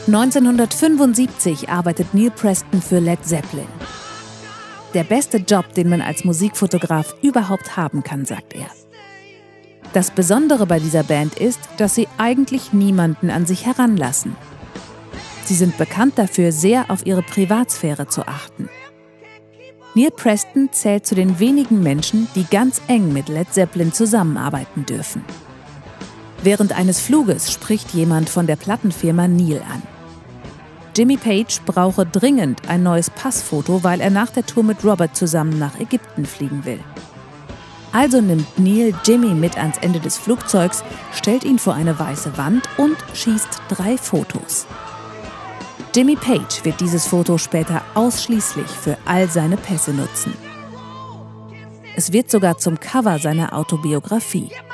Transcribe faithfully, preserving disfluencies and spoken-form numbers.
neunzehnhundertfünfundsiebzig arbeitet Neil Preston für Led Zeppelin. Der beste Job, den man als Musikfotograf überhaupt haben kann, sagt er. Das Besondere bei dieser Band ist, dass sie eigentlich niemanden an sich heranlassen. Sie sind bekannt dafür, sehr auf ihre Privatsphäre zu achten. Neil Preston zählt zu den wenigen Menschen, die ganz eng mit Led Zeppelin zusammenarbeiten dürfen. Während eines Fluges spricht jemand von der Plattenfirma Neil an. Jimmy Page brauche dringend ein neues Passfoto, weil er nach der Tour mit Robert zusammen nach Ägypten fliegen will. Also nimmt Neil Jimmy mit ans Ende des Flugzeugs, stellt ihn vor eine weiße Wand und schießt drei Fotos. Jimmy Page wird dieses Foto später ausschließlich für all seine Pässe nutzen. Es wird sogar zum Cover seiner Autobiografie.